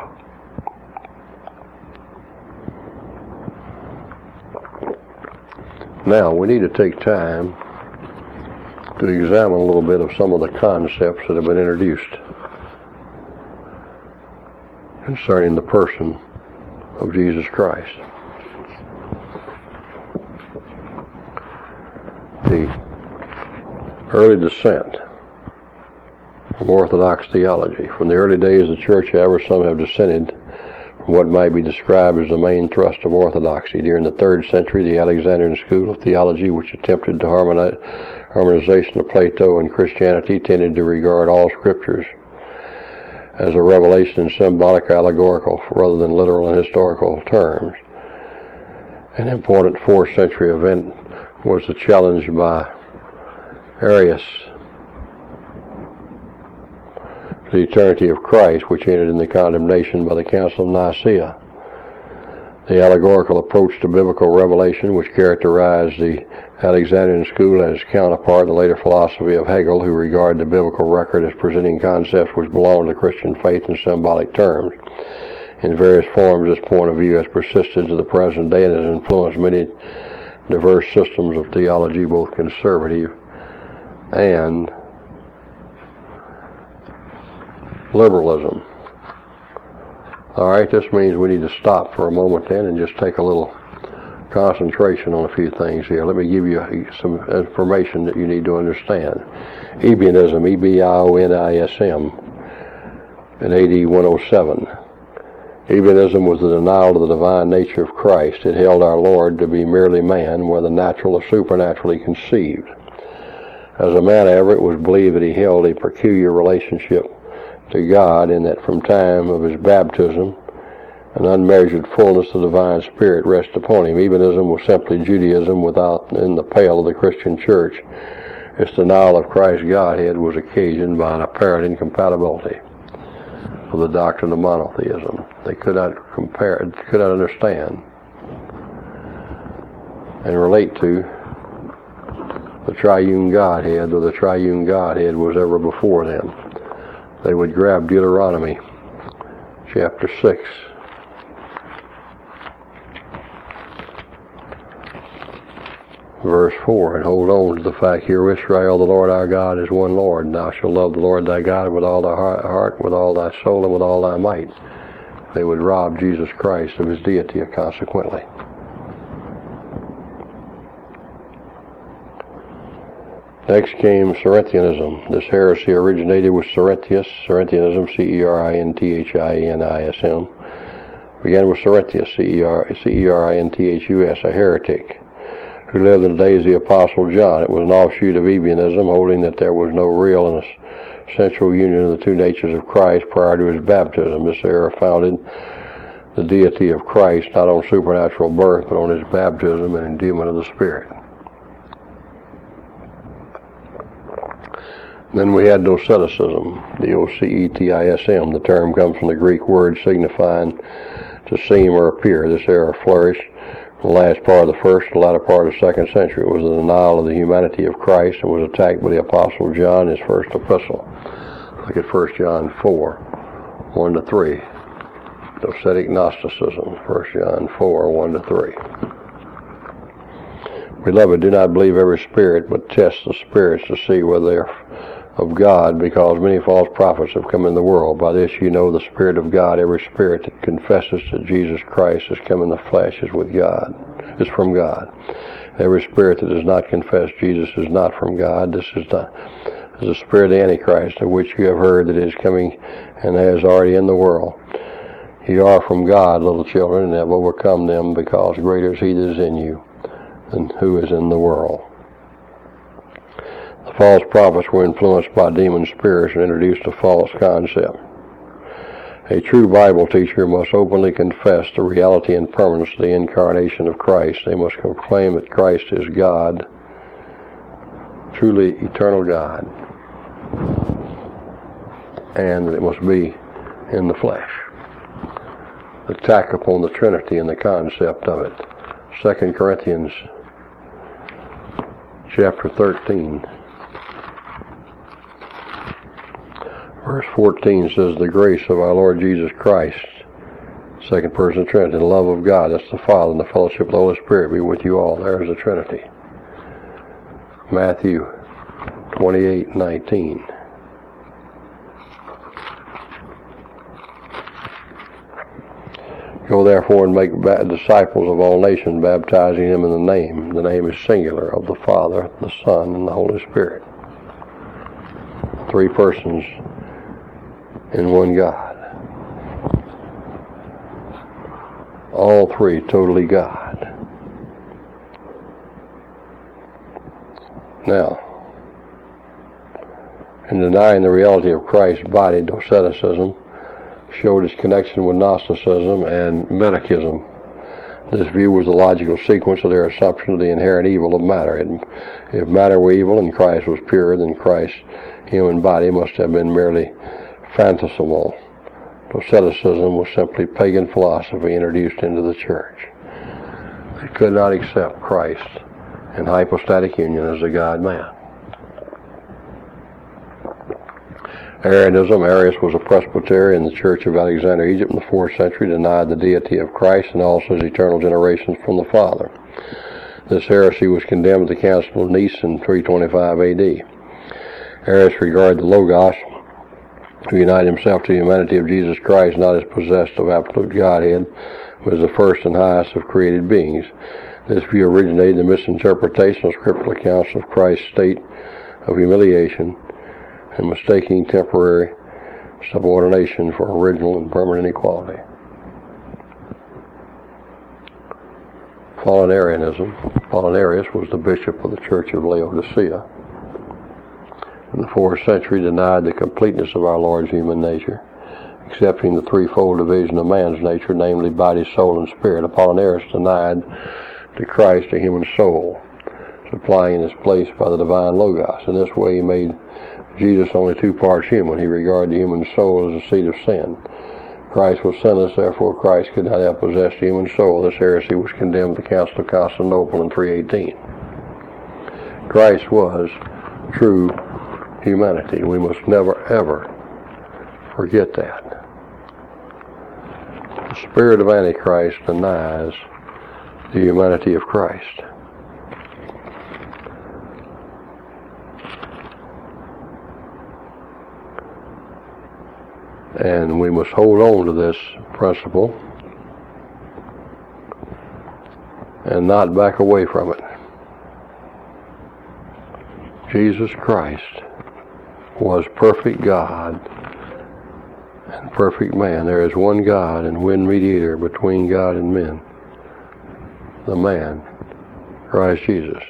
Now, we need to take time to examine a little bit of some of the concepts that have been introduced concerning the person of Jesus Christ. The early descent from Orthodox theology. From the early days of the church, however, some have descended from what might be described as the main thrust of orthodoxy. During the 3rd century, the Alexandrian school of theology, which attempted to harmonization of Plato and Christianity, tended to regard all scriptures as a revelation in symbolic, allegorical, rather than literal and historical terms. An important 4th century event was the challenge by Arius to the eternity of Christ, which ended in the condemnation by the Council of Nicaea. The allegorical approach to biblical revelation, which characterized the Alexandrian school and its counterpart, the later philosophy of Hegel, who regarded the biblical record as presenting concepts which belong to Christian faith in symbolic terms. In various forms, this point of view has persisted to the present day and has influenced many diverse systems of theology, both conservative and liberalism. All right, this means we need to stop for a moment then and just take a little concentration on a few things here. Let me give you some information that you need to understand. Ebionism, E-B-I-O-N-I-S-M, in AD 107. Ebionism was the denial of the divine nature of Christ. It held our Lord to be merely man, whether natural or supernaturally conceived. As a man, however, it was believed that he held a peculiar relationship to God, in that from time of his baptism, an unmeasured fullness of the divine spirit rested upon him. Ebionism was simply Judaism without in the pale of the Christian church. Its denial of Christ's Godhead was occasioned by an apparent incompatibility of the doctrine of monotheism. They could not understand and relate to the triune Godhead, though the triune Godhead was ever before them. They would grab Deuteronomy chapter 6. Verse 4, and hold on to the fact, Hear, Israel, the Lord our God is one Lord, and thou shalt love the Lord thy God with all thy heart, with all thy soul, and with all thy might. They would rob Jesus Christ of his deity consequently. Next came Cerinthianism. This heresy originated with Cerinthius, Cerinthianism, C-E-R-I-N-T-H-I-A-N-I-S-M. Began with Cerinthius, C-E-R-I-N-T-H-U-S, a heretic, who lived in the days of the Apostle John. It was an offshoot of Ebionism, holding that there was no real and essential union of the two natures of Christ prior to his baptism. This error founded the deity of Christ not on supernatural birth, but on his baptism and endowment of the Spirit. Then we had Doceticism, D-O-C-E-T-I-S-M. The term comes from the Greek word signifying to seem or appear. This error flourished in the last part of the first and the latter part of the 2nd century. It was the denial of the humanity of Christ and was attacked by the Apostle John in his first epistle. Look at 1 John 4, 1-3. Docetic Gnosticism, 1 John 4, 1-3. Beloved, do not believe every spirit, but test the spirits to see whether they are of God, because many false prophets have come in the world. By this you know the Spirit of God. Every spirit that confesses that Jesus Christ has come in the flesh is from God. Every spirit that does not confess Jesus is not from God. This is the spirit of the Antichrist, of which you have heard that it is coming and is already in the world. You are from God, little children, and have overcome them, because greater is he that is in you than who is in the world. The false prophets were influenced by demon spirits and introduced a false concept. A true Bible teacher must openly confess the reality and permanence of the incarnation of Christ. They must proclaim that Christ is God, truly eternal God, and that it must be in the flesh. The attack upon the Trinity and the concept of it. 2 Corinthians chapter 13. Verse 14 says, the grace of our Lord Jesus Christ, second person of the Trinity, the love of God, that's the Father, and the fellowship of the Holy Spirit be with you all. There's the Trinity. Matthew 28:19. Go therefore and make disciples of all nations, baptizing them in the name. The name is singular, of the Father, the Son, and the Holy Spirit. Three persons in one God. All three totally God. Now, in denying the reality of Christ's body, Doceticism showed its connection with Gnosticism and Metachism. This view was the logical sequence of their assumption of the inherent evil of matter. If matter were evil and Christ was pure, then Christ's human body must have been merely phantasmal. Doceticism was simply pagan philosophy introduced into the church. They could not accept Christ in hypostatic union as the God-man. Arianism. Arius was a Presbyterian in the Church of Alexander, Egypt in the 4th century, denied the deity of Christ and also his eternal generations from the Father. This heresy was condemned at the Council of Nice in 325 A.D. Arius regarded the Logos, who united himself to the humanity of Jesus Christ, not as possessed of absolute Godhead, but as the first and highest of created beings. This view originated in the misinterpretation of scriptural accounts of Christ's state of humiliation and mistaking temporary subordination for original and permanent equality. Fallen Arianism. Fallen Arius was the bishop of the Church of Laodicea. In the 4th century, denied the completeness of our Lord's human nature, accepting the threefold division of man's nature, namely body, soul, and spirit. Apollinaris denied to Christ a human soul, supplying in its place by the divine Logos. In this way, he made Jesus only 2 parts human. He regarded the human soul as the seat of sin. Christ was sinless, therefore Christ could not have possessed the human soul. This heresy was condemned at the Council of Constantinople in 318. Christ was true humanity. We must never, ever forget that. The spirit of Antichrist denies the humanity of Christ. And we must hold on to this principle and not back away from it. Jesus Christ was perfect God and perfect man. There is one God and one mediator between God and men, the man, Christ Jesus.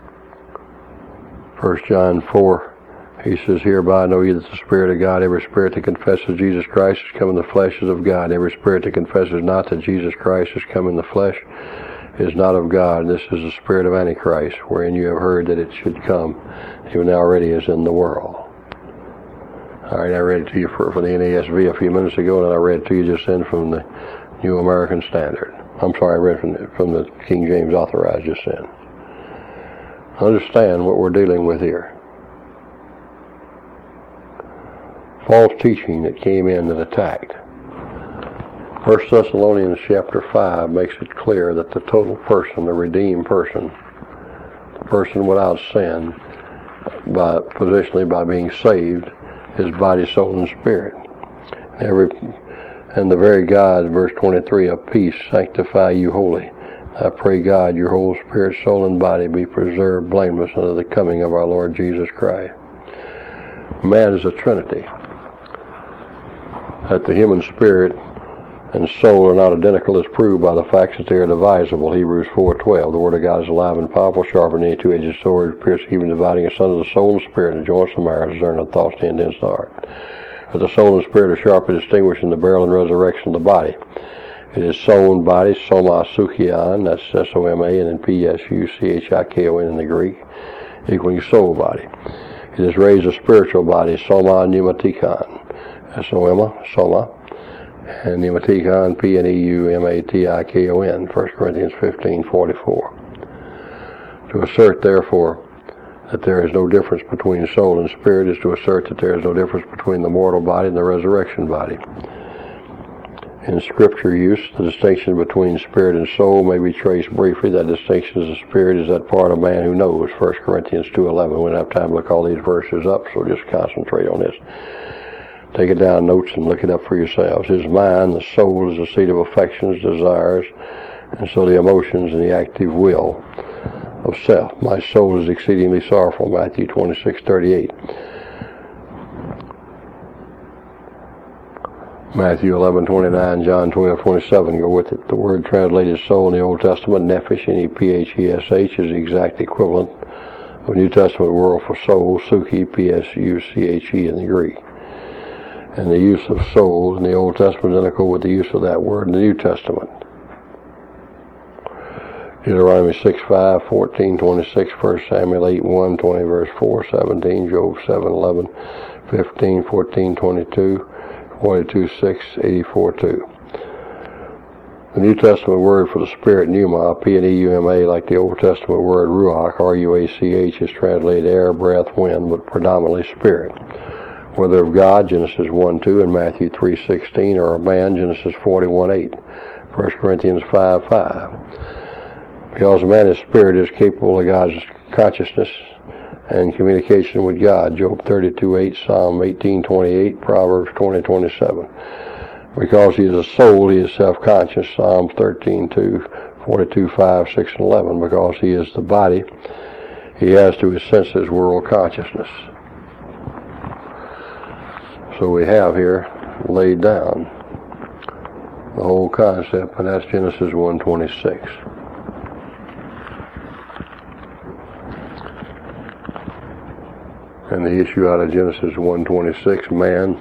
1 John 4, he says, hereby know ye that the Spirit of God, every spirit that confesses Jesus Christ is come in the flesh is of God. Every spirit that confesses not that Jesus Christ is come in the flesh is not of God. This is the spirit of Antichrist, wherein you have heard that it should come, even now already is in the world. All right, I read it to you from the NASV a few minutes ago, and I read it to you just then from the New American Standard. I'm sorry, I read from the King James Authorized just then. Understand what we're dealing with here. False teaching that came in that attacked. 1 Thessalonians chapter 5 makes it clear that the total person, the redeemed person, the person without sin, positionally by being saved, is body, soul, and spirit. And the very God, verse 23, of peace, sanctify you wholly. I pray God your whole spirit, soul, and body be preserved blameless unto the coming of our Lord Jesus Christ. Man is a trinity. That the human spirit and soul are not identical is proved by the fact that they are divisible. Hebrews 4:12. The Word of God is alive and powerful, sharper than any two-edged sword, piercing even dividing asunder the soul and spirit, and joints and marrow, discerning the thoughts, the intents of the heart. But the soul and spirit are sharply distinguished in the burial and resurrection of the body. It is soul and body, soma suchion, that's S-O-M-A, and then P-S-U-C-H-I-K-O-N in the Greek, equaling soul body. It is raised a spiritual body, soma pneumatikon, S-O-M-A, soma, and pneumatikon, P-N-E-U-M-A-T-I-K-O-N, 1 Corinthians 15:44. To assert, therefore, that there is no difference between soul and spirit is to assert that there is no difference between the mortal body and the resurrection body. In Scripture use, the distinction between spirit and soul may be traced briefly. That distinction is the spirit is that part of man who knows, 1 Corinthians 2:11. We don't have time to look all these verses up, so just concentrate on this. Take it down notes and look it up for yourselves. His mind, the soul, is the seat of affections, desires, and so the emotions and the active will of self. My soul is exceedingly sorrowful, Matthew 26:38. Matthew 11:29, John 12:27 go with it. The word translated soul in the Old Testament, nephesh, N-E-P-H-E-S-H, is the exact equivalent of New Testament word for soul, suchi, P-S-U-C-H-E in the Greek. and the use of soul in the Old Testament identical with the use of that word in the New Testament. Deuteronomy 6:5, 14:26, 1 Samuel 8:1, 20 verse 4, 17, Job 7:11, 15, 14:22, 42:6, 84:2. The New Testament word for the Spirit, pneuma, P-N-E-U-M-A, like the Old Testament word ruach, R-U-A-C-H, is translated air, breath, wind, but predominantly spirit. Whether of God, Genesis 1:2 and Matthew 3:16, or of man, Genesis 41:8, 1 Corinthians 5:5. Because man is spirit, is capable of God's consciousness and communication with God, Job 32:8, Psalm 18:28, Proverbs 20:27. Because he is a soul, he is self-conscious, Psalms 13:2, 42:5, 6, and 11. Because he is the body, he has to his senses world consciousness. So we have here laid down the whole concept, and that's Genesis 1:26. And the issue out of Genesis 1:26, man,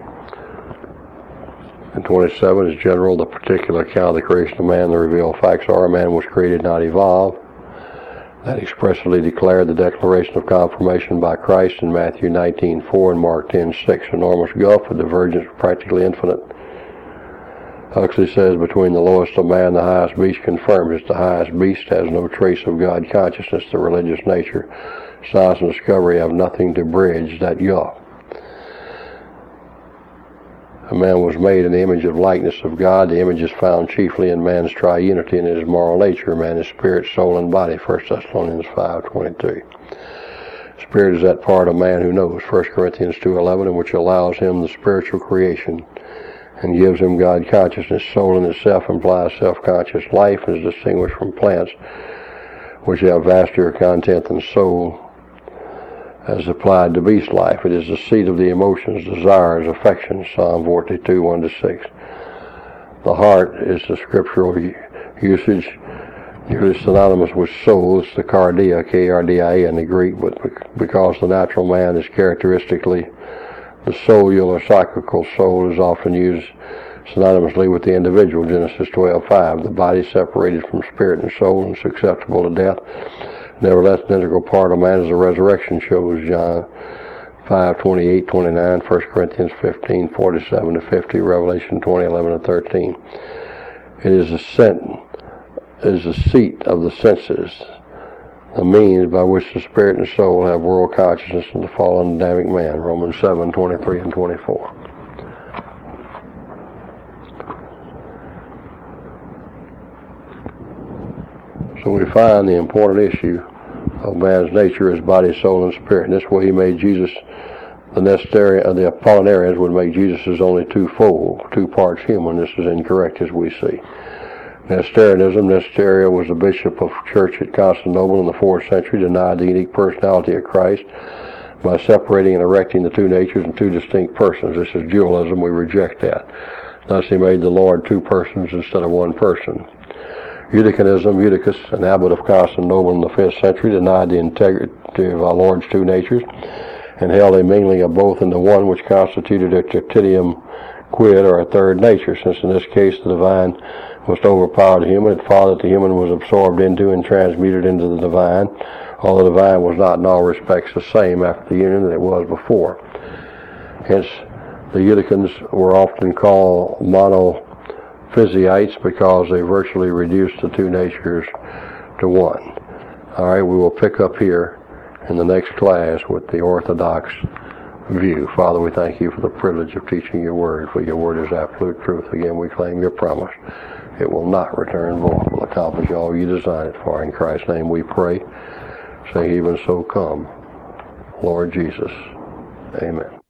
and 27 is general, the particular account of the creation of man. The revealed facts are man was created, not evolved. That expressly declared the declaration of confirmation by Christ in Matthew 19:4 and Mark 10:6. Enormous gulf of divergence, practically infinite. Huxley says, between the lowest of man and the highest beast confirms it. The highest beast has no trace of God consciousness, the religious nature. Science and discovery have nothing to bridge that gulf. A man was made in the image of likeness of God. The image is found chiefly in man's triunity and in his moral nature. Man is spirit, soul, and body, 1 Thessalonians 5:22. Spirit is that part of man who knows, 1 Corinthians 2:11, and which allows him the spiritual creation and gives him God consciousness. Soul in itself implies self-conscious life and is distinguished from plants, which have vaster content than soul as applied to beast life. It is the seat of the emotions, desires, affections, Psalm 42, 1-6. The heart is the scriptural usage, usually synonymous with soul. It's the cardia, K-R-D-I-A in the Greek, but because the natural man is characteristically the soulial or cyclical, soul is often used synonymously with the individual, Genesis 12:5. The body separated from spirit and soul and susceptible to death. Nevertheless, an integral part of man is the resurrection, shows John 5:28, 29, 1 Corinthians 15, 47-50, Revelation 20, 11 and 13. It is the seat of the senses, the means by which the spirit and soul have world consciousness in the fallen Adamic man, Romans 7, 23 and 24. So we find the important issue of man's nature is body, soul, and spirit. And this way he made Jesus, the Apollinarians would make Jesus as only twofold, 2 parts human. This is incorrect as we see. Nestorianism, Nestoria was the bishop of church at Constantinople in the 4th century, denied the unique personality of Christ by separating and erecting the 2 natures in 2 distinct persons. This is dualism. We reject that. Thus he made the Lord 2 persons instead of 1 person. Eutychianism, Eutychus, an abbot of Constantinople in the 5th century, denied the integrity of our Lord's 2 natures and held a mingling of both into one, which constituted a tertium quid, or a 3rd nature. Since in this case the divine must overpower the human, it followed that the human was absorbed into and transmuted into the divine, although the divine was not in all respects the same after the union that it was before. Hence, the Eutychians were often called monophysites because they virtually reduced the 2 natures to 1. All right, we will pick up here in the next class with the Orthodox view. Father, we thank you for the privilege of teaching your word, for your word is absolute truth. Again, we claim your promise. It will not return void. It will accomplish all you design it for. In Christ's name we pray. Say, even so come, Lord Jesus. Amen.